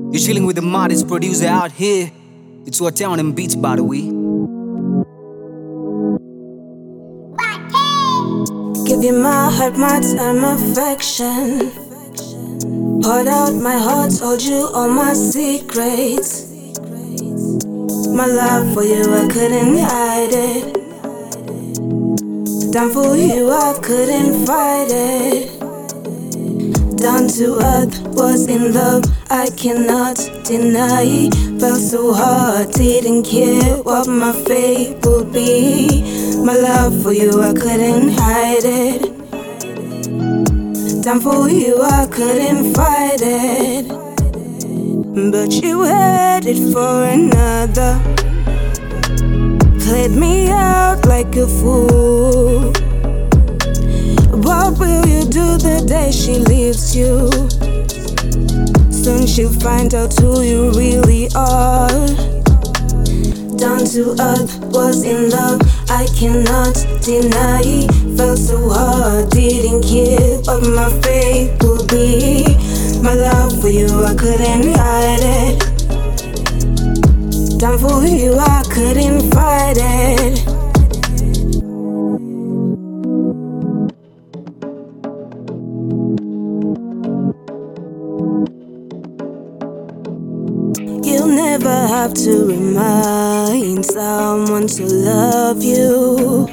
You're chilling with the modest producer out here. It's what town and beats, by the way. Give you my heart, my time, affection. Poured out my heart, told you all my secrets. My love for you, I couldn't hide it. Down for you, I couldn't fight it. Down to earth, was in love, I cannot deny. Felt so hard, didn't care what my fate would be. My love for you, I couldn't hide it. Down for you, I couldn't fight it. But you had it for another. Played me out like a fool. What will you do the day she leaves you? Soon she'll find out who you really are. Down to earth, was in love, I cannot deny. Felt so hard, didn't care what my fate would be. My love for you, I couldn't hide it. Down for you, I couldn't fight it. You'll never have to remind someone to love you.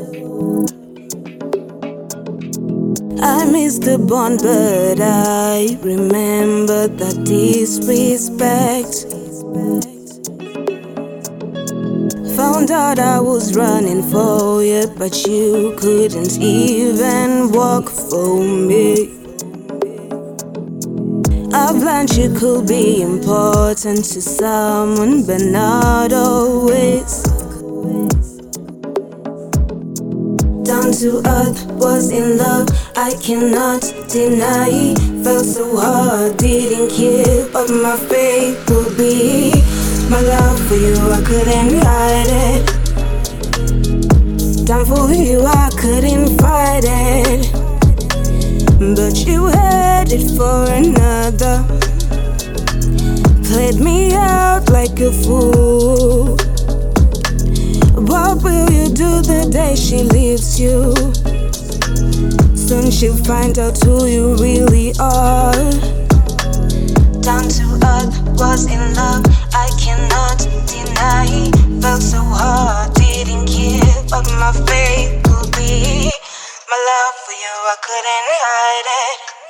I miss the bond, but I remember that disrespect. Found out I was running for you, but you couldn't even walk for me. I've learned you could be important to someone, but not always. Down to earth, was in love, I cannot deny. Felt so hard, didn't care what my fate would be. My love for you, I couldn't hide it. Down for you, I couldn't fight it. But you had it for another. Played me out like a fool. What will you do the day she leaves you? Soon she'll find out who you really are. Down to earth, was in love, I cannot deny. Felt so hard, didn't care what my fate would be. My love for you, I couldn't hide it.